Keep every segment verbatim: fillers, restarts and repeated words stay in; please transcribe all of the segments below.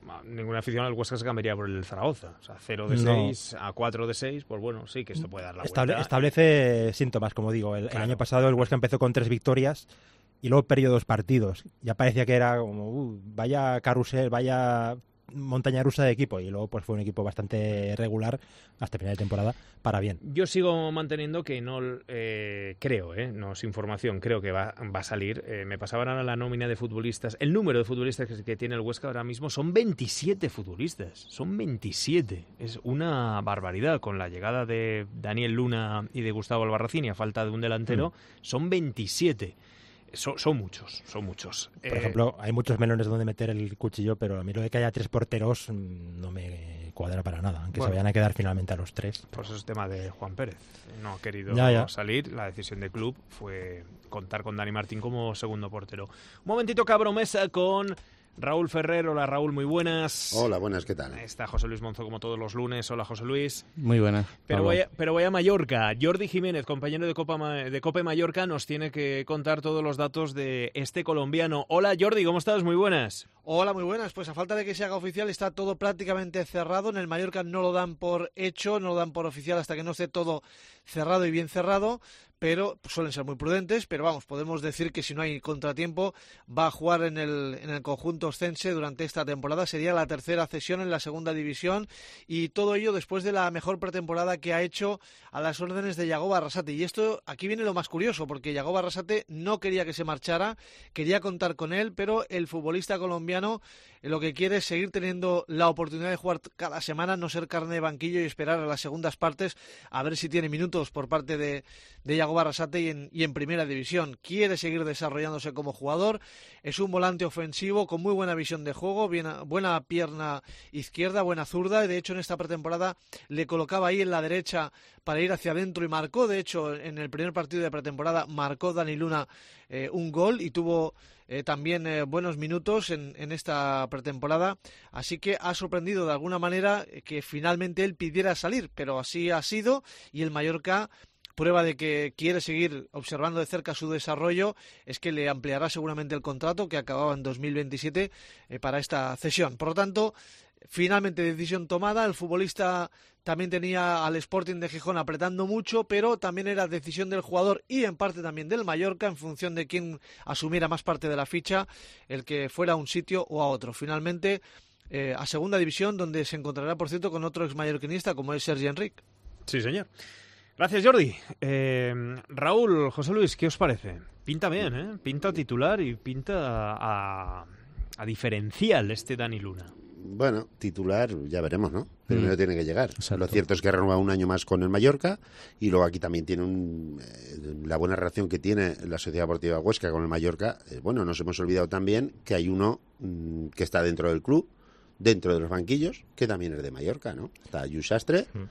ningún aficionado del Huesca se cambiaría por el Zaragoza. O sea, cero de seis a cuatro de seis, pues bueno, sí que esto puede dar la Estable, vuelta. Establece síntomas, como digo. El, claro. el año pasado el Huesca empezó con tres victorias y luego perdió dos partidos. Ya parecía que era como, uh, vaya carrusel, vaya montaña rusa de equipo, y luego pues fue un equipo bastante regular hasta final de temporada para bien. Yo sigo manteniendo que no eh, creo, eh, no es información, creo que va, va a salir. Eh, me pasaban ahora la nómina de futbolistas. El número de futbolistas que, que tiene el Huesca ahora mismo son veintisiete futbolistas. Son veintisiete. Es una barbaridad. Con la llegada de Daniel Luna y de Gustavo Albarracín y a falta de un delantero, mm. son veintisiete. Son, son muchos, son muchos. Por eh, ejemplo, hay muchos melones donde meter el cuchillo, pero a mí lo de que haya tres porteros no me cuadra para nada, aunque bueno, se vayan a quedar finalmente a los tres. Pues eso es tema de Juan Pérez. No ha querido ya, ya. salir. La decisión del club fue contar con Dani Martín como segundo portero. Un momentito, Cabromesa, con Raúl Ferrer. Hola, Raúl, muy buenas. Hola, buenas, ¿qué tal? Está José Luis Monzo como todos los lunes. Hola, José Luis. Muy buenas. Pero voy, a, pero voy a Mallorca. Jordi Jiménez, compañero de Copa de Cope Mallorca, nos tiene que contar todos los datos de este colombiano. Hola, Jordi, ¿cómo estás? Muy buenas. Hola, muy buenas. Pues a falta de que se haga oficial está todo prácticamente cerrado. En el Mallorca no lo dan por hecho, no lo dan por oficial hasta que no esté todo cerrado y bien cerrado, pero suelen ser muy prudentes, pero vamos, podemos decir que si no hay contratiempo va a jugar en el, en el conjunto oscense durante esta temporada. Sería la tercera cesión en la segunda división, y todo ello después de la mejor pretemporada que ha hecho a las órdenes de Yagoba Arrasate. Y esto, aquí viene lo más curioso, porque Yagoba Arrasate no quería que se marchara, quería contar con él, pero el futbolista colombiano lo que quiere es seguir teniendo la oportunidad de jugar cada semana, no ser carne de banquillo y esperar a las segundas partes a ver si tiene minutos por parte de, de Yagoba Arrasate y en, y en primera división. Quiere seguir desarrollándose como jugador, es un volante ofensivo con muy buena visión de juego, bien, buena pierna izquierda, buena zurda. De hecho, en esta pretemporada le colocaba ahí en la derecha para ir hacia adentro y marcó. De hecho, en el primer partido de pretemporada marcó Dani Luna eh, un gol y tuvo Eh, también eh, buenos minutos en, en esta pretemporada, así que ha sorprendido de alguna manera que finalmente él pidiera salir, pero así ha sido, y el Mallorca, prueba de que quiere seguir observando de cerca su desarrollo, es que le ampliará seguramente el contrato que acababa en dos mil veintisiete eh, para esta cesión. Por lo tanto, finalmente decisión tomada. El futbolista también tenía al Sporting de Gijón apretando mucho, pero también era decisión del jugador y en parte también del Mallorca, en función de quién asumiera más parte de la ficha, el que fuera a un sitio o a otro. Finalmente, eh, a segunda división, donde se encontrará, por cierto, con otro exmallorquinista como es Sergi Enric. Sí, señor. Gracias, Jordi. Eh, Raúl, José Luis, ¿qué os parece? Pinta bien, ¿eh? Pinta titular y pinta a, a diferencial este Dani Luna. Bueno, titular ya veremos, ¿no? Primero mm. tiene que llegar. Exacto. Lo cierto es que ha renovado un año más con el Mallorca, y luego aquí también tiene un, eh, la buena relación que tiene la Sociedad Deportiva Huesca con el Mallorca. Eh, bueno, nos hemos olvidado también que hay uno mm, que está dentro del club, dentro de los banquillos, que también es de Mallorca, ¿no? Está Lluís Sastre. Mm.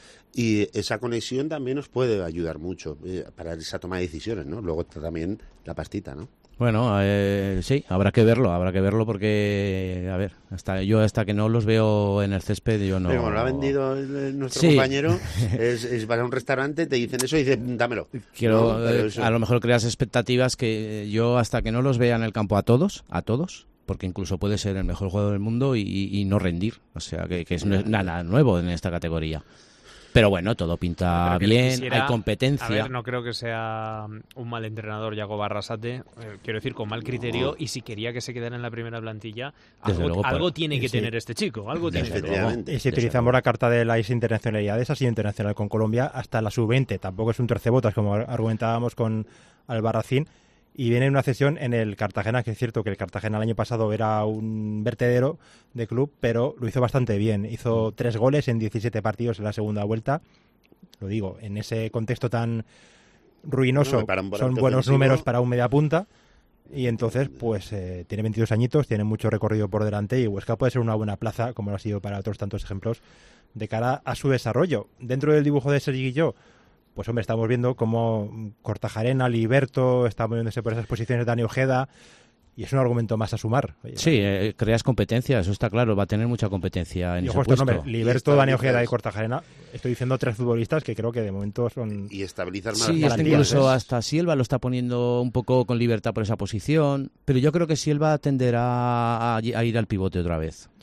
Y esa conexión también nos puede ayudar mucho eh, para esa toma de decisiones, ¿no? Luego está también la pastita, ¿no? Bueno, eh, sí, habrá que verlo, habrá que verlo porque, a ver, hasta yo hasta que no los veo en el césped, yo no... Pero como lo ha vendido el, nuestro sí. compañero, es, es vas a un restaurante, te dicen eso y dices, dámelo. Quiero, no, eh, eso... a lo mejor creas expectativas que yo hasta que no los vea en el campo a todos, a todos, porque incluso puede ser el mejor jugador del mundo y, y no rendir, o sea, que, que es nada nuevo en esta categoría. Pero bueno, todo pinta bien, quisiera, hay competencia. A ver, no creo que sea un mal entrenador Yagoba Arrasate, eh, quiero decir, con mal criterio, no. Y si quería que se quedara en la primera plantilla, algo, luego, algo pues, tiene que sí. tener este chico, algo tiene que tener. Y si utilizamos la carta de las internacionalidades, ha sido internacional con Colombia hasta la sub veinte, tampoco es un torcebotas como argumentábamos con Albarracín. Y viene una cesión en el Cartagena, que es cierto que el Cartagena el año pasado era un vertedero de club, pero lo hizo bastante bien. Hizo tres goles en diecisiete partidos en la segunda vuelta. Lo digo, en ese contexto tan ruinoso, no, son buenos ofensivo. números para un mediapunta. Y entonces, pues eh, tiene veintidós añitos, tiene mucho recorrido por delante y Huesca puede ser una buena plaza, como lo ha sido para otros tantos ejemplos, de cara a su desarrollo. Dentro del dibujo de Sergi y yo, pues hombre, estamos viendo cómo Kortajarena, Liberto, está moviéndose por esas posiciones de Dani Ojeda, y es un argumento más a sumar. Oye, sí, eh, creas competencia, eso está claro, va a tener mucha competencia en ese puesto. Nombre, Liberto, Dani Ojeda y Kortajarena, estoy diciendo tres futbolistas que creo que de momento son... Y estabilizar más. Sí, hasta incluso hasta Silva lo está poniendo un poco con libertad por esa posición, pero yo creo que Silva tenderá a, a ir al pivote otra vez.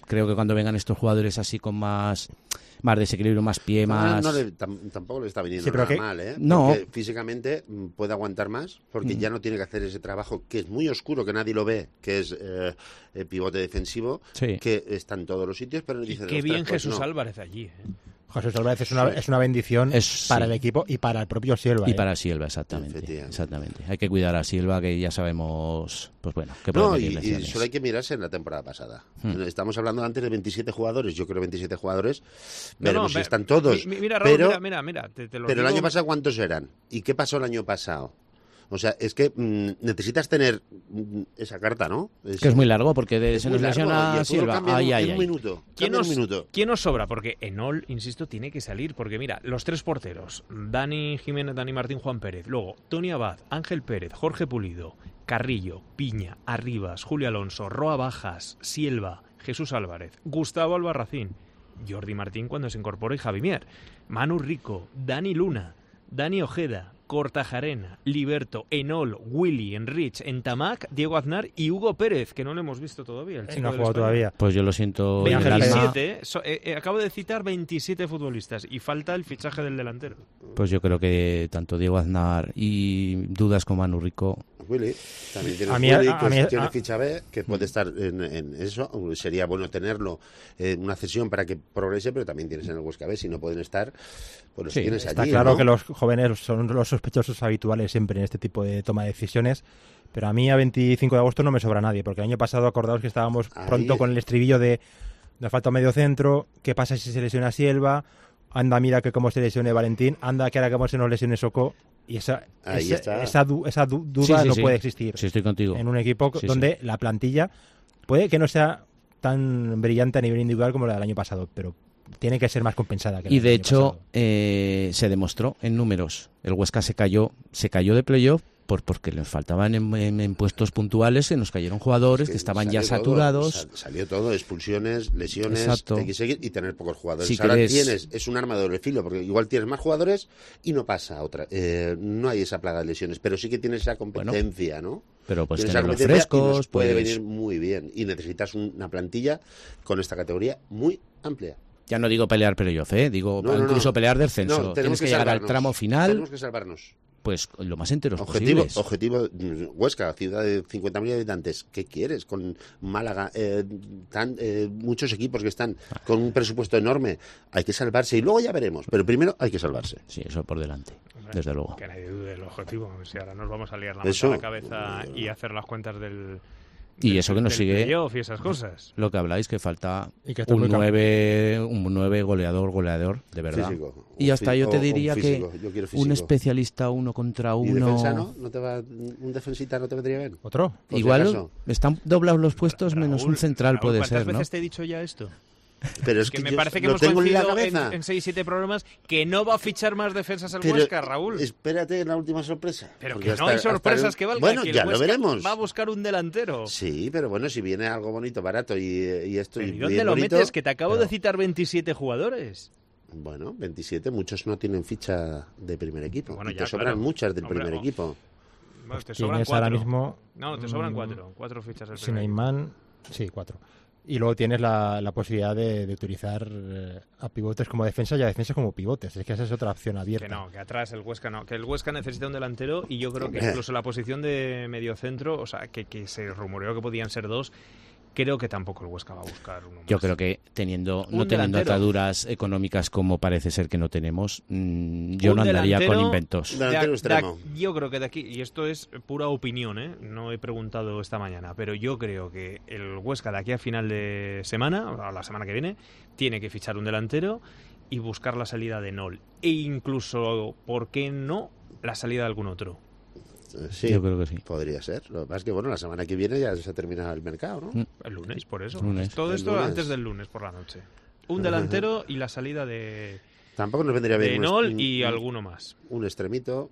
creo que cuando vengan estos jugadores así con más más desequilibrio, más pie, No, más... no le- tam- tampoco le está viniendo Sí, pero nada que- mal, ¿eh? No. Porque físicamente mm, puede aguantar más, porque Mm. ya no tiene que hacer ese trabajo que es muy oscuro, que nadie lo ve, que es eh, el pivote defensivo, Sí. que está en todos los sitios, pero Y dices, qué "Ostras, bien pues Jesús no". Álvarez allí. ¿eh? Jesús Álvarez es una, Sí. es una bendición Es- para sí. el equipo y para el propio Silva. Y ¿eh? para Silva, exactamente, Efectivamente. exactamente. Hay que cuidar a Silva, que ya sabemos, pues bueno, que No, puede y, venir y lesiones. solo hay que mirarse en la temporada pasada. Hmm. Estamos hablando antes de veintisiete jugadores, yo creo veintisiete jugadores, No, veremos no, si ve- están todos. mi- Mira, Raúl, pero mira, mira, mira, te, te lo pero el digo- año pasado, ¿cuántos eran? ¿Y qué pasó el año pasado? O sea, es que mm, necesitas tener mm, esa carta, ¿no? Que es muy largo, porque de- es se muy nos largo, y lesiona el fútbol Silva. cambia en Ay, un- ay, en un ay. minuto. ¿Quién Cambia en nos, un minuto. ¿Quién nos sobra? Porque Enol, insisto, tiene que salir. Porque mira, los tres porteros, Dani Jiménez, Dani Martín, Juan Pérez. Luego, Tony Abad, Ángel Pérez, Jorge Pulido, Carrillo, Piña, Arribas, Julio Alonso, Roa Bajas, Silva, Jesús Álvarez, Gustavo Albarracín, Jordi Martín cuando se incorpora y Javi Mier, Manu Rico, Dani Luna, Dani Ojeda, Kortajarena, Liberto, Enol, Willy, Enrich, Entamac, Diego Aznar y Hugo Pérez, que no lo hemos visto todavía. El Eh, chico no ha del jugado Español. todavía. Pues yo lo siento en el alma. veintisiete, so- eh, eh, acabo de citar veintisiete futbolistas y falta el fichaje del delantero. Pues yo creo que tanto Diego Aznar y dudas como Manu Rico. Willy, también tiene A mí- Willy, a- que a mí- tiene a- ficha B, que puede estar en, en eso. Sería bueno tenerlo en una cesión para que progrese, pero también tienes en el Huesca B. Si no pueden estar, pues los Sí, tienes Está allí, claro ¿no? que los jóvenes son los sospechosos habituales siempre en este tipo de toma de decisiones, pero a mí a veinticinco de agosto no me sobra nadie, porque el año pasado acordaos que estábamos Ahí. pronto con el estribillo de nos falta un medio centro, ¿qué pasa si se lesiona Silva? Anda, mira que cómo se lesione Valentín, anda que ahora cómo se nos lesione Soco, y esa, Ahí esa, está. esa, du- esa du- duda Sí, sí, no sí. puede existir Sí, estoy contigo. en un equipo Sí, donde la plantilla puede que no sea tan brillante a nivel individual como la del año pasado, pero tiene que ser más compensada que la Y del de año hecho, pasado. eh, se demostró en números. El Huesca se cayó, se cayó de playoff por, porque les faltaban en, en- en puestos puntuales, se nos cayeron jugadores Es que, estaban ya salió todo, saturados. sal- salió todo, expulsiones, lesiones, Exacto. hay que seguir y tener pocos jugadores. Si Ahora quieres- tienes, es un arma de doble filo, porque igual tienes más jugadores y no pasa otra. Eh, no hay esa plaga de lesiones, pero sí que tienes esa competencia, ¿no? Pero pues Tienes esa tenerlos competencia y nos frescos, puede pues venir muy bien. Y necesitas una plantilla con esta categoría muy amplia. ya no digo pelear playoff, ¿eh? digo No, no, incluso no. pelear descenso. No, Tienes tenemos que, que llegar al salvarnos. tramo final, Tenemos que salvarnos. pues lo más enteros Objetivo, posibles. objetivo, mm, Huesca, ciudad de cincuenta mil habitantes. ¿Qué quieres con Málaga? Eh, tan, eh, muchos equipos que están con un presupuesto enorme. Hay que salvarse y luego ya veremos. Pero primero hay que salvarse. Sí, eso por delante, Hombre, desde luego. Que nadie dude del objetivo. Si ahora nos vamos a liar la Eso. manta a la cabeza y hacer las cuentas del. Y del- eso que nos del sigue- playoff y esas cosas. Lo que habláis, que falta Y que está un muy campo. nueve, un nueve goleador, goleador, de verdad. Físico. Y hasta Un yo fi- te o- diría un que físico. Yo quiero un físico. especialista uno contra ¿Y uno... defensa no? ¿No te va, un defensita no te vendría bien? ¿Otro? Por si Igual acaso. están doblados los puestos menos Raúl, un central Raúl, puede ¿cuántas ser, ¿no? veces te he dicho ya esto? Pero es Que que, me yo parece que lo hemos tengo en la coincidido cabeza. en, en seis siete programas que no va a fichar más defensas al Pero Huesca, Raúl. espérate en la última sorpresa. Pero Porque que hasta- no hay hasta sorpresas el- que valgan. Bueno, que el ya lo Huesca veremos. Va a buscar un delantero. Sí, pero bueno, si viene algo bonito, barato y, y esto Pero y ¿y dónde bien lo bonito, metes? Que te acabo pero- de citar veintisiete jugadores. Bueno, veintisiete, muchos no tienen ficha de primer equipo. Bueno, y ya, te sobran claro. muchas del Hombre, primer oh. equipo. Bueno, te sobran Tienes cuatro. ahora mismo... No, te sobran mm, cuatro. Cuatro fichas del primer equipo. Sinaiman, sí, cuatro. Y luego tienes la, la posibilidad de, de utilizar eh, a pivotes como defensa y a defensas como pivotes. Es que esa es otra opción abierta. Que no, que atrás el Huesca no. Que el Huesca necesita un delantero y yo creo que Hombre. incluso la posición de mediocentro, o sea, que, que se rumoreó que podían ser dos, creo que tampoco el Huesca va a buscar uno más. Yo creo que teniendo Un no teniendo delantero. ataduras económicas como parece ser que no tenemos, mm, yo Un no andaría con delantero- inventos. Delantero De- de- extremo. yo creo que de aquí, y esto es pura opinión, ¿eh? No he preguntado esta mañana, pero yo creo que el Huesca de aquí a final de semana, o la semana que viene, tiene que fichar un delantero y buscar la salida de Nol. E incluso, ¿por qué no?, la salida de algún otro. Eh, Sí, Yo creo que sí. podría ser. Lo que pasa es que, bueno, la semana que viene ya se termina el mercado, ¿no? Mm. El lunes, por eso. Lunes. Todo El esto lunes. antes del lunes por la noche. Un delantero y la salida de, Tampoco nos vendría bien de un Nol est- y un- alguno más. un extremito.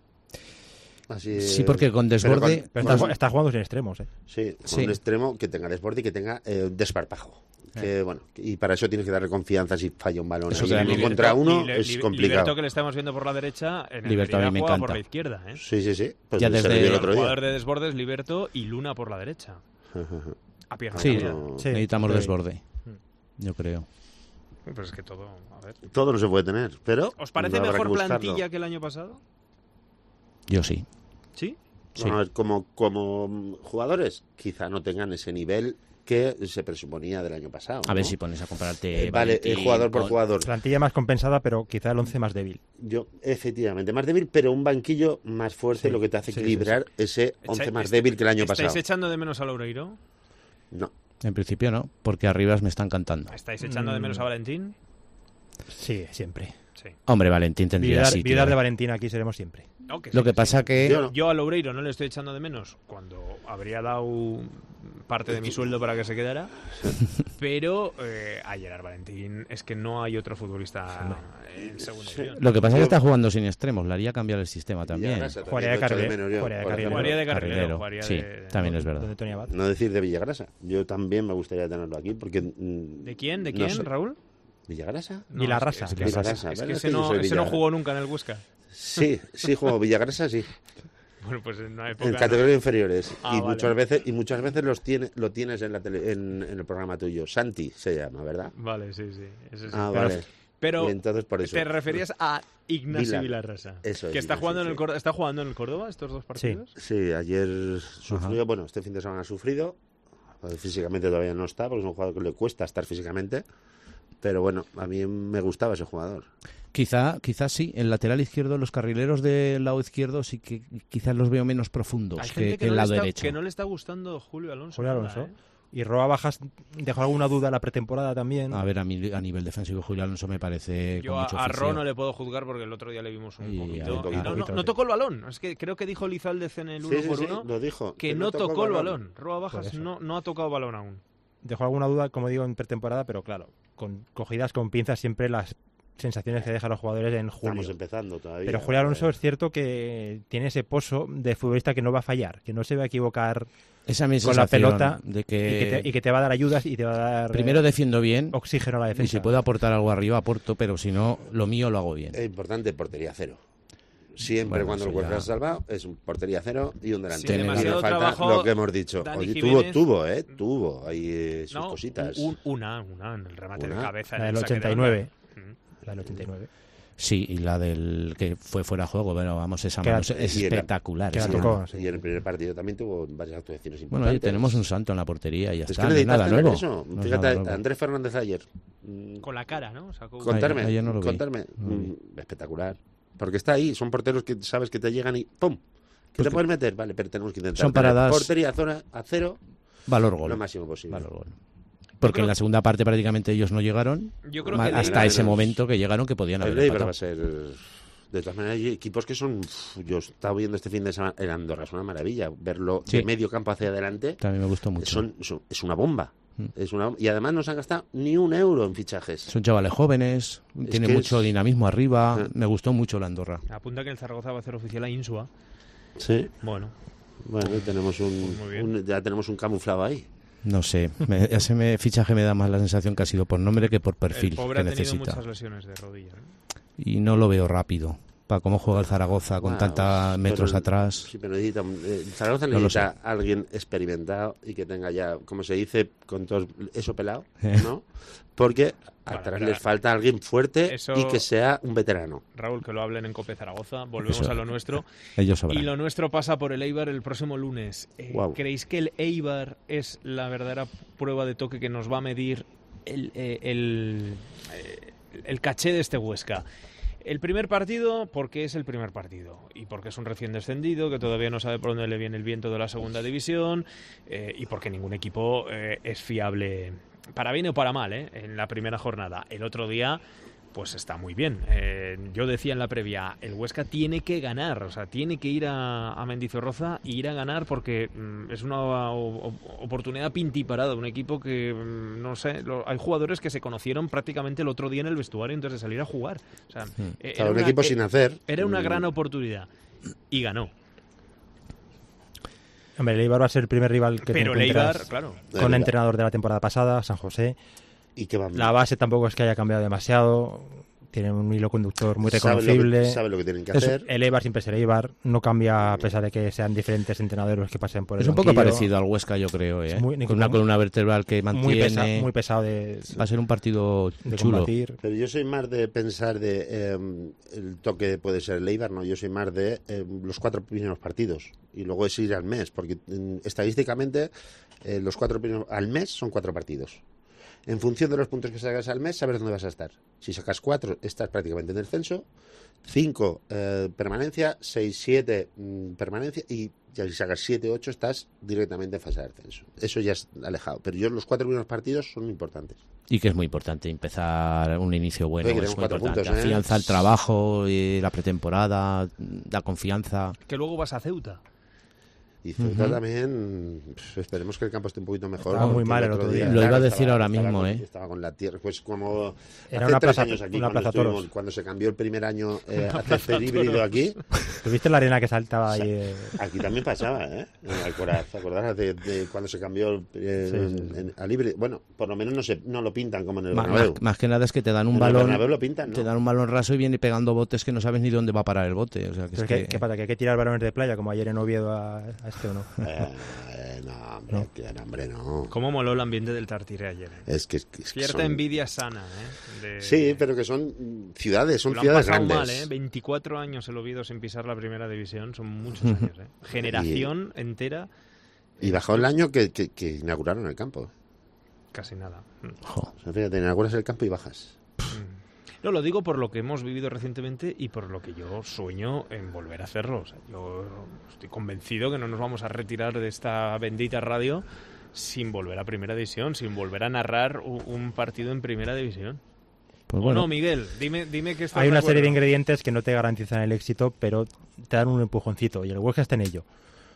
Así, Sí, porque con pero desborde- Pero con- está, está jugando sin extremos, ¿eh? Sí, con Sí. un extremo que tenga desborde y que tenga eh, desparpajo. Que, bueno, y para eso tienes que darle confianza si falla un balón. Eso ahí que uno Liberto- contra uno y Le- es Li- complicado. Liberto, que le estamos viendo por la derecha, en el Liberto a mí Mérida me juega encanta. por la izquierda, ¿eh? Sí, sí, sí. Pues Ya se desde- le vio el El otro día. jugador de desbordes, Liberto, y Luna por la derecha. A pierna Sí, cambiada. No, Sí. necesitamos Sí. desborde. yo creo. Pues es que todo, a ver. Todo no se puede tener, pero... ¿Os parece habrá mejor que buscarlo. plantilla que el año pasado? Yo sí. ¿Sí? Sí. Vamos a ver, como, como jugadores, quizá no tengan ese nivel que se presuponía del año pasado. A ver ¿no? si pones a compararte. Eh, vale, eh, jugador por con- jugador. Plantilla más compensada, pero quizá el once más débil. Yo, efectivamente, más débil, pero un banquillo más fuerte, Sí, lo que te hace sí, equilibrar ese Echa- once más est- débil que el año ¿Estáis pasado. echando de menos a Loureiro? No. En principio no, porque arriba me están cantando. ¿Estáis echando de menos a Valentín? Sí, siempre. Sí. Hombre, Valentín tendría Vidar, sitio. Vidar de eh. Valentín aquí seremos siempre. No, que Lo sí, que sí. pasa que... Yo no. Yo a Loureiro no le estoy echando de menos cuando habría dado parte de mi sueldo para que se quedara, pero eh, a Gerard Valentín es que no hay otro futbolista en segunda Sí. división. Lo que pasa es que Yo- está jugando sin extremos, le haría cambiar el sistema también. Villagrasa también Jugaría de lo echo carrilero, menos yo, jugaría de por carrilero. ejemplo. Jugaría de carrilero, Carrilero, jugaría sí, de- también es verdad. Donde Tony Abad. No decir de Villagrasa. Yo también me gustaría tenerlo aquí porque... mm, ¿De quién? ¿De no quién, sé. Raúl? ¿Villagrasa? No, Vilarrasa. Es que, es que- Vilarrasa, es que ¿verdad? ese, Es que yo no, soy ese no Villagrasa. jugó nunca en el Huesca. Sí, sí, juego Villagrasa, sí. Bueno, pues en una época... En no. categorías inferiores. Ah, y vale. muchas veces y muchas veces los tiene, lo tienes en, la tele- en, en el programa tuyo. Santi se llama, ¿verdad? Vale, sí, sí. Ese sí. Ah, Pero- vale. Pero Y entonces por eso. te referías a Ignacio Vilar. Vilarrasa. Eso es, que está Ignacio, jugando, en el sí. Córdoba, ¿Está jugando en el Córdoba estos dos partidos? Sí, ayer sufrió, bueno, este fin de semana ha sufrido. Pues físicamente todavía no está, porque es un jugador que le cuesta estar físicamente. Pero bueno, a mí me gustaba ese jugador. Quizá, quizás sí, el lateral izquierdo, los carrileros del lado izquierdo sí que quizás los veo menos profundos Hay que, gente que que, el no lado le está, derecho. que no le está gustando Julio Alonso. Julio nada, Alonso. ¿eh? Y Roa Bajas dejó alguna duda la pretemporada también. A ver, a, mí, a nivel defensivo Julio Alonso me parece Yo con a, mucho a oficio. Ro no le puedo juzgar porque el otro día le vimos un Y poquito. a- y un poquito, no, no- poquito, no sí. tocó el balón. Es que creo que dijo Lizaldes en el Sí, uno sí, por sí, uno lo dijo. que no tocó el balón. Roa Bajas Por eso. no, no ha tocado balón aún. Dejó alguna duda, como digo, en pretemporada, pero claro, con cogidas con pinzas siempre las sensaciones que dejan los jugadores en julio. Estamos empezando todavía. Pero Julio Alonso es cierto que tiene ese pozo de futbolista que no va a fallar, que no se va a equivocar Esa es mi con la sensación pelota de y, que, que te, y que te va a dar ayudas y te va a dar primero eh, defiendo bien oxígeno a la y defensa. si puedo aportar algo arriba aporto, pero si no, lo mío lo hago bien. Es importante, portería cero. Siempre Bueno, cuando el eso Huesca ya- se ha salvado es un portería cero y un delantero. Sin Y demasiado no falta trabajo, lo que hemos dicho. Dani Oye, Jiménez- tuvo, tuvo, ¿eh? Tuvo ahí eh, sus No, cositas. un- una, una en el remate Una. de cabeza. La en del el saque de ochenta y nueve. banda. Mm. La del ochenta y nueve. Sí, y la del que fue fuera de juego, bueno, vamos, esa Que mano la- es y en la- espectacular. que la esa Sí, tocó, mano. sí. Y en el primer partido también tuvo varias actuaciones Bueno, importantes. oye, tenemos un santo en la portería y ya Es está, que no es necesitas nada tener nuevo. eso. No es Fíjate, nada nuevo. Andrés Fernández ayer. mm, Con la cara, ¿no? Sacó un- Contarme, Ayer no lo vi. contarme. No lo vi. Mm, espectacular. Porque está ahí, son porteros que sabes que te llegan y ¡pum! ¿Que Pues te que- puedes meter? Vale, pero tenemos que intentar. Son tener paradas- Portería zona a cero, Valor gol. lo máximo posible. Valor gol. Porque en la segunda parte prácticamente ellos no llegaron Yo creo ma- que hasta Leibar- ese momento que llegaron que podían El haber Eibar va empatado. a ser. De todas maneras, hay equipos que son. uf, yo he estado viendo este fin de semana. El Andorra es una maravilla. Verlo Sí. de medio campo hacia adelante. También me gustó mucho. Son, son- es una bomba. Mm. Es una, y además no se han gastado ni un euro en fichajes. Son chavales jóvenes, tienen que mucho es- dinamismo arriba. Ah. Me gustó mucho la Andorra. Apunta que el Zaragoza va a hacer oficial a Insua. Sí. Bueno, Bueno, tenemos un, Pues muy bien. un- ya tenemos un camuflado ahí. No sé, me- ese me- fichaje me da más la sensación que ha sido por nombre que por perfil el pobre que ha tenido necesita. muchas lesiones de rodilla. ¿eh? Y no lo veo rápido. Para cómo juega el Zaragoza con Wow, tantos metros pero- atrás. Sí, pero necesita, eh, Zaragoza No lo necesita alguien experimentado y que tenga ya, como se dice, con todo eso pelado, ¿no? Porque Bueno, atrás pero- les falta alguien fuerte Eso- y que sea un veterano. Raúl, que lo hablen en Cope Zaragoza. Volvemos Eso. a lo nuestro. Ellos Y sabrán. lo nuestro pasa por el Eibar el próximo lunes. Eh, Guau. ¿Creéis que el Eibar es la verdadera prueba de toque que nos va a medir el, eh, el, eh, el caché de este Huesca? El primer partido, porque es el primer partido y porque es un recién descendido que todavía no sabe por dónde le viene el viento de la segunda división eh, y porque ningún equipo eh, es fiable para bien o para mal eh, en la primera jornada. El otro día pues está muy bien. Eh, yo decía en la previa, el Huesca tiene que ganar, o sea, tiene que ir a, a Mendizorroza e ir a ganar porque mm, es una o- o- oportunidad pintiparada, un equipo que, mm, no sé, lo- hay jugadores que se conocieron prácticamente el otro día en el vestuario antes de salir a jugar. O sea, eh, Claro, un una- equipo eh, sin hacer. Era una mm, gran oportunidad y ganó. Hombre, el Eibar va a ser el primer rival que te Pero el encuentras Eibar, claro. de con verdad. entrenador de la temporada pasada, San José. Y que van La base tampoco es que haya cambiado demasiado. tienen un hilo conductor muy Sabe lo que- reconocible. sabe lo que tienen que Es- hacer. El Eibar siempre será Eibar, no cambia a pesar de que sean diferentes entrenadores los que pasen por el Es un poco banquillo. parecido al Huesca, yo creo, ¿eh? Es muy- Con una columna vertebral que muy, mantiene. pesa, muy pesado de, Va a ser un partido de chulo. combatir. Pero yo soy más de pensar de eh, el toque puede ser el Eibar, no, yo soy más de eh, los cuatro primeros partidos y luego es ir al mes, porque mm, estadísticamente eh, los cuatro primeros al mes son cuatro partidos. En función de los puntos que sacas al mes, sabes dónde vas a estar. Si sacas cuatro, estás prácticamente en descenso. Cinco, eh, permanencia. Seis, siete, mm, permanencia. Y ya si sacas siete, ocho, estás directamente en fase de descenso. Eso ya es alejado. Pero yo los cuatro primeros partidos son importantes. Y que es muy importante empezar un inicio bueno. Oye, que Es tenemos muy cuatro importante. puntos, ¿eh? Afianza el trabajo, y la pretemporada, la confianza. Que luego vas a Ceuta. Y Ceuta Ujú. también, pf, esperemos que el campo esté un poquito mejor. Estaba muy porque mal el otro día. Lo iba a decir estaba- ahora estaba mismo, con- ¿eh? Estaba con la tierra, pues como Era hace una tres plaza- años aquí, una cuando, plaza estuvimos- toros. cuando se cambió el primer año eh, a hacer híbrido aquí, ¿Tuviste la arena que saltaba ahí? eh? aquí también pasaba, ¿eh? En Alcoraz, ¿te acordarás de, de cuando se cambió eh, Sí, sí, en- sí. en- al híbrido? Bueno, por lo menos no se no lo pintan como en el Ma- Bernabéu. Más, más que nada es que te dan un En el balón. Bernabéu lo pintan, ¿no? Te dan un balón raso y viene pegando botes que no sabes ni dónde va a parar el bote. O sea, que Pero es ¿qué, que- qué pasa? ¿Que hay que tirar balones de playa como ayer en Oviedo a, a este o no? Eh, eh, no, hombre, No. que- hombre, no. ¿Cómo moló el ambiente del Tartiere ayer? eh? Es que, es que Cierta son- envidia sana, ¿eh? De- Sí, pero que son mm, ciudades, son Lo han ciudades pasado grandes. mal, ¿eh? veinticuatro años el Oviedo sin pisar la primera división, son muchos años, ¿eh? Generación entera, Y bajó el año que, que, que inauguraron el campo. casi nada. Mm. Jo. O sea, fíjate, inauguras el campo y bajas. No, lo digo por lo que hemos vivido recientemente y por lo que yo sueño en volver a hacerlo. O sea, yo estoy convencido que no nos vamos a retirar de esta bendita radio sin volver a primera división, sin volver a narrar u- un partido en primera división. Pues ¿O bueno, no, Miguel? Dime, dime que estás Hay una de serie de acuerdo. ingredientes que no te garantizan el éxito, pero te dan un empujoncito y el Huesca está en ello.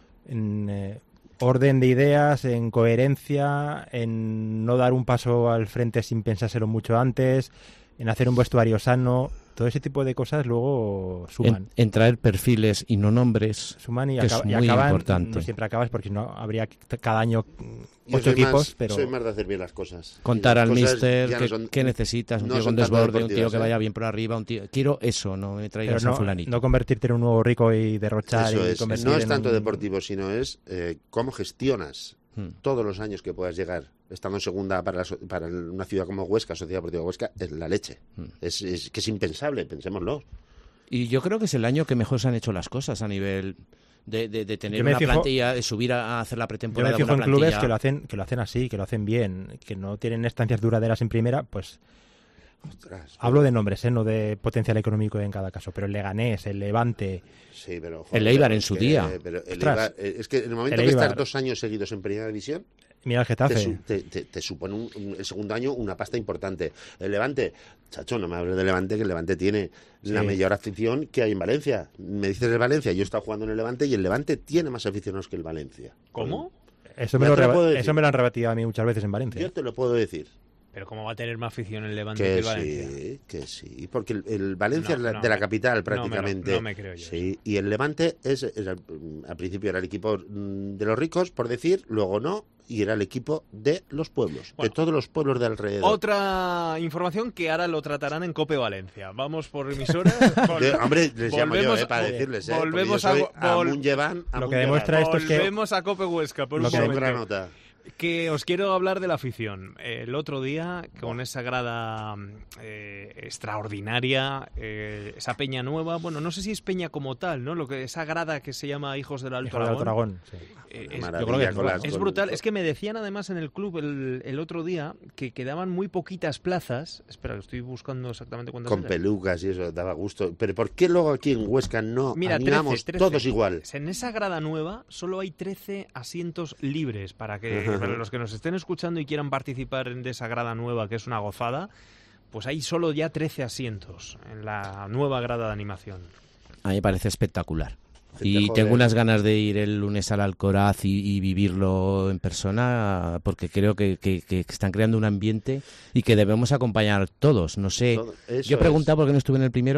En eh, orden de ideas, en coherencia, en no dar un paso al frente sin pensárselo mucho antes, en hacer un vestuario sano, todo ese tipo de cosas luego suman. en, en traer perfiles y no nombres. Suman y, que es acaba- y muy acaban, importante. no siempre acabas porque si no habría que- cada año Yo ocho soy equipos, más, pero soy más de hacer bien las cosas. Contar Y al las cosas mister ya que, no son- que necesitas, un no tío son con tanto desborde, un tío deportivas, que ¿eh? vaya bien por arriba, un tío... Quiero eso, no me pero traigas a no, fulanito. no convertirte en un nuevo rico y derrochar Eso y es. convertir No es en tanto un- deportivo, sino es eh, cómo gestionas Hmm. todos los años que puedas llegar estando en segunda para, la so- para una ciudad como Huesca, Sociedad Deportiva Huesca, es la leche. Hmm. Es, es que es impensable, pensémoslo. Y yo creo que es el año que mejor se han hecho las cosas a nivel de, de, de tener Yo me una fijo- plantilla, de subir a, a hacer la Yo me pretemporada fijo con en una clubes plantilla. que lo hacen que lo hacen así, que lo hacen bien, que no tienen estancias duraderas en primera, pues Ostras, hablo de nombres, ¿eh? No de potencial económico en cada caso, pero el Leganés, el Levante, sí, pero, El Eibar en es su que- día. Pero el Ostras. Eibar, eh, es que en el momento El que estás Eibar. dos años seguidos en primera división, mira el te, Getafe. su- te- te- te supone un- un- el segundo año una pasta importante. El Levante, chacho, no me hables de Levante, que el Levante tiene la Sí. mayor afición que hay en Valencia. Me dices de Valencia, yo he estado jugando en el Levante y el Levante tiene más aficionados que el Valencia. ¿Cómo? Eso me, Ya lo te lo reba- puedo decir. eso me lo han rebatido a mí muchas veces en Valencia. Yo te lo puedo decir. Pero ¿cómo va a tener más afición el Levante que Que el Valencia? sí, que sí, porque el, el Valencia No, es la- no de la me- capital no me lo- prácticamente. no me creo yo Sí, y el Levante es, era, mm, al principio era el equipo mm, de los ricos, por decir, luego no, y era el equipo de los pueblos, Bueno. de todos los pueblos de alrededor. Otra información que ahora lo tratarán en Cope Valencia. Vamos por emisoras. Vol- De- hombre, les llamo yo, volvemos eh, para a- decirles, eh, volvemos porque yo soy a- vol- Amun Llevan, Lo Amun que Llevan. demuestra esto es que Volvemos a Cope Huesca por Lo un que- momento. Otra nota. Que os quiero hablar de la afición. El otro día, con esa grada eh, extraordinaria, eh, esa peña nueva, bueno, no sé si es peña como tal, ¿no? Lo que esa grada que se llama Hijos del Alto Hijo del Aragón. Dragón, sí. Eh, Una es, maravilla yo creo que es con bueno. las- es con- brutal. Es que me decían además en el club el, el otro día que quedaban muy poquitas plazas. Espera, que estoy buscando exactamente cuántas Con eran. pelucas y eso, daba gusto. Pero ¿por qué luego aquí en Huesca no Mira, animamos trece, trece. todos igual? En esa grada nueva solo hay trece asientos libres para que Ajá. para los que nos estén escuchando y quieran participar en de esa grada nueva, que es una gozada, pues hay solo ya trece asientos en la nueva grada de animación. A mí me parece espectacular. Se te Y jode. tengo unas ganas de ir el lunes al Alcoraz y, y vivirlo en persona porque creo que, que- que están creando un ambiente y que debemos acompañar todos. No sé, Todo- eso yo he es. preguntado por qué no estuve en el primero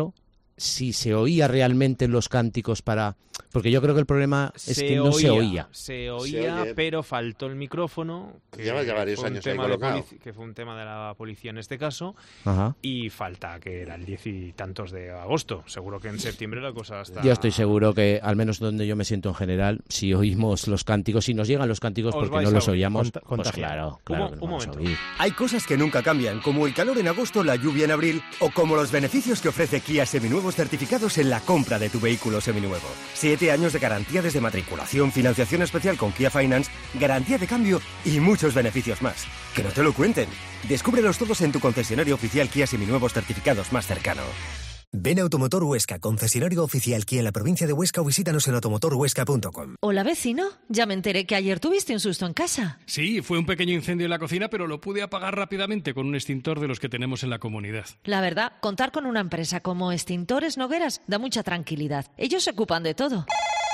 si se oía realmente los cánticos para... Porque yo creo que el problema es se que no oía, se oía. Se oía, Se oye. pero faltó el micrófono. Que lleva ya varios fue un años ahí tema de colocado. polici- que fue un tema de la policía en este caso. Ajá. Y falta que era el diez y tantos de agosto. Seguro que en septiembre la cosa está... Yo estoy seguro que, al menos donde yo me siento en general, si oímos los cánticos, si nos llegan los cánticos Os porque vais no a los oír. oíamos, Cont- pues contagiar. claro, claro Un que mo- nos un vamos a momento. oír. Hay cosas que nunca cambian, como el calor en agosto, la lluvia en abril, o como los beneficios que ofrece Kia Seminuevos certificados en la compra de tu vehículo seminuevo. Siete años de garantía desde matriculación, financiación especial con Kia Finance, garantía de cambio y muchos beneficios más. Que no te lo cuenten. Descúbrelos todos en tu concesionario oficial Kia Seminuevos certificados más cercano. Ven a Automotor Huesca, concesionario oficial Kia en la provincia de Huesca, o visítanos en automotor huesca punto com. Hola, vecino. Ya me enteré que ayer tuviste un susto en casa. Sí, fue un pequeño incendio en la cocina, pero lo pude apagar rápidamente con un extintor de los que tenemos en la comunidad. La verdad, contar con una empresa como Extintores Nogueras da mucha tranquilidad. Ellos se ocupan de todo.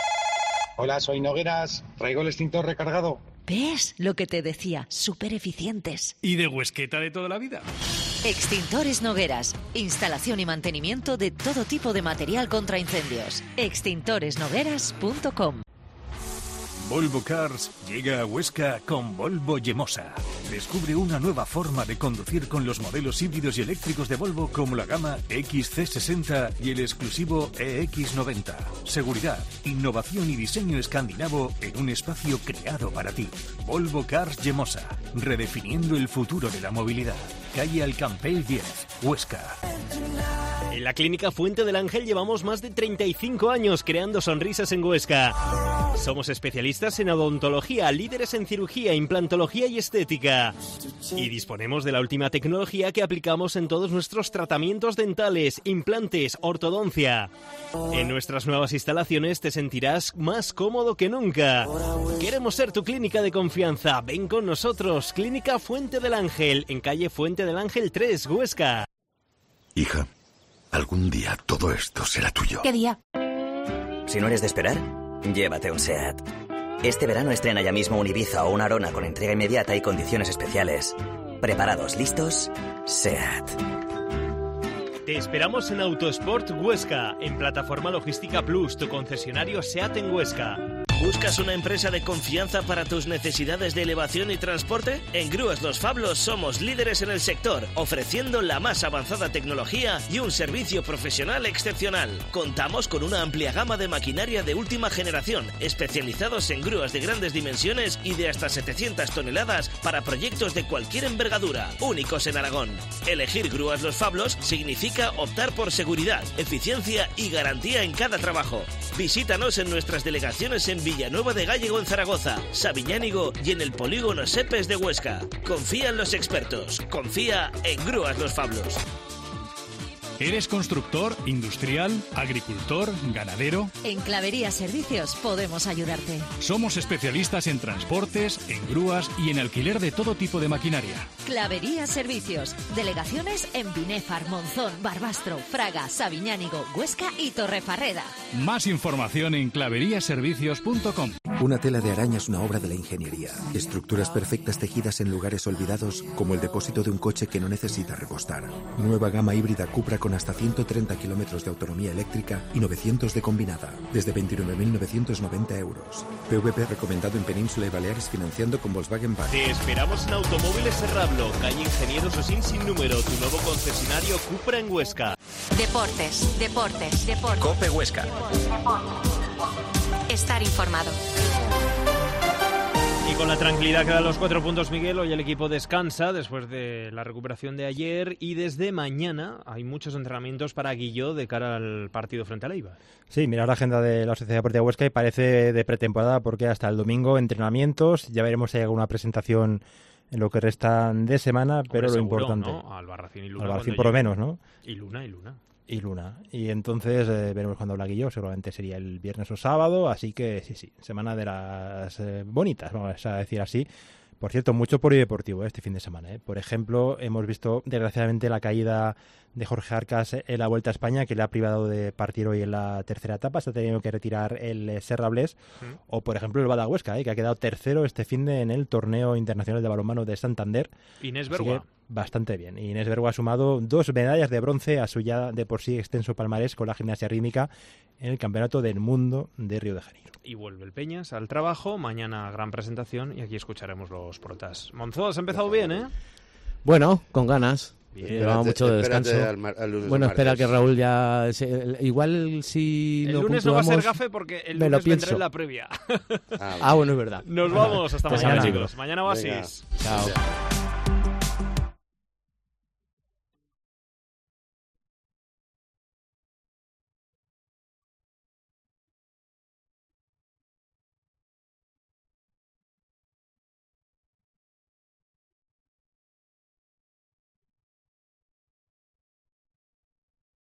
Hola, soy Nogueras. ¿Traigo el extintor recargado? ¿Ves? Lo que te decía, súper eficientes. ¿Y de Huesqueta de toda la vida? Extintores Nogueras. Instalación y mantenimiento de todo tipo de material contra incendios. extintores nogueras punto com. Volvo Cars llega a Huesca con Volvo Yemosa. Descubre una nueva forma de conducir con los modelos híbridos y eléctricos de Volvo como la gama X C sesenta y el exclusivo E X noventa. Seguridad, innovación y diseño escandinavo en un espacio creado para ti. Volvo Cars Yemosa, redefiniendo el futuro de la movilidad. Calle Alcampell diez, Huesca. En la Clínica Fuente del Ángel llevamos más de treinta y cinco años creando sonrisas en Huesca. Somos especialistas en odontología, líderes en cirugía, implantología y estética. Y disponemos de la última tecnología que aplicamos en todos nuestros tratamientos dentales, implantes, ortodoncia. En nuestras nuevas instalaciones te sentirás más cómodo que nunca. Queremos ser tu clínica de confianza. Ven con nosotros. Clínica Fuente del Ángel, en calle Fuente del Ángel tres, Huesca. Hija, algún día todo esto será tuyo. ¿Qué día? Si no eres de esperar, llévate un SEAT. Este verano estrena ya mismo un Ibiza o un Arona con entrega inmediata y condiciones especiales. ¿Preparados, listos? SEAT. Te esperamos en Autosport Huesca, en Plataforma Logística Plus, tu concesionario SEAT en Huesca. ¿Buscas una empresa de confianza para tus necesidades de elevación y transporte? En Grúas Los Fablos somos líderes en el sector, ofreciendo la más avanzada tecnología y un servicio profesional excepcional. Contamos con una amplia gama de maquinaria de última generación, especializados en grúas de grandes dimensiones y de hasta setecientas toneladas para proyectos de cualquier envergadura, únicos en Aragón. Elegir Grúas Los Fablos significa optar por seguridad, eficiencia y garantía en cada trabajo. Visítanos en nuestras delegaciones en Villanueva de Gállego en Zaragoza, Sabiñánigo y en el polígono Sepes de Huesca. Confía en los expertos, confía en Grúas Los Fablos. ¿Eres constructor, industrial, agricultor, ganadero? En Clavería Servicios podemos ayudarte. Somos especialistas en transportes, en grúas y en alquiler de todo tipo de maquinaria. Clavería Servicios. Delegaciones en Binéfar, Monzón, Barbastro, Fraga, Sabiñánigo, Huesca y Torrefarreda. Más información en clavería servicios punto com. Una tela de araña es una obra de la ingeniería. Estructuras perfectas tejidas en lugares olvidados, como el depósito de un coche que no necesita repostar. Nueva gama híbrida Cupra con hasta ciento treinta kilómetros de autonomía eléctrica y novecientos de combinada, desde veintinueve mil novecientos noventa euros. P V P recomendado en Península y Baleares, financiando con Volkswagen Bank. Te esperamos en Automóviles Serrablo, calle Ingeniero Sosín sin número, tu nuevo concesionario Cupra en Huesca. Deportes, deportes, deportes. Cope Huesca. Estar informado. Y con la tranquilidad que dan los cuatro puntos, Miguel, hoy el equipo descansa después de la recuperación de ayer y desde mañana hay muchos entrenamientos para Guilló de cara al partido frente al Eibar. Sí, mira la agenda de la Sociedad Deportiva Huesca y parece de pretemporada porque hasta el domingo entrenamientos, ya veremos si hay alguna presentación en lo que restan de semana, pero Hombre, lo seguro, importante... ¿no? Albarracín y Luna. Albarracín por lo menos, ¿no? Y Luna, y Luna. Y Luna. Y entonces eh, veremos cuando habla Guilló, seguramente sería el viernes o sábado, así que sí, sí, semana de las eh, bonitas, vamos a decir así. Por cierto, mucho polideportivo este fin de semana, ¿eh? Por ejemplo, hemos visto desgraciadamente la caída de Jorge Arcas en la Vuelta a España, que le ha privado de partir hoy en la tercera etapa, se ha tenido que retirar el eh, Serrablés, ¿Mm? O por ejemplo el Badahuesca, ¿eh? Que ha quedado tercero este fin de en el torneo internacional de balonmano de Santander. Inés Bergua. bastante bien. Inés Bergo ha sumado dos medallas de bronce a su ya de por sí extenso palmarés con la gimnasia rítmica en el Campeonato del Mundo de Río de Janeiro. Y vuelve el Peñas al trabajo, mañana gran presentación y aquí escucharemos los protas. Monzó, has empezado bien, ¿eh? Bueno, con ganas. Bien. Llevaba mucho de descanso. Al mar, al lunes bueno, espera martes. que Raúl ya... Se, igual si El no lunes no va a ser puntuamos, gafe porque el me lo lunes vendrá pienso. en la previa. Ah, bueno, es verdad. Nos vamos, hasta Hasta mañana, mañana. chicos. Mañana Oasis. Chao.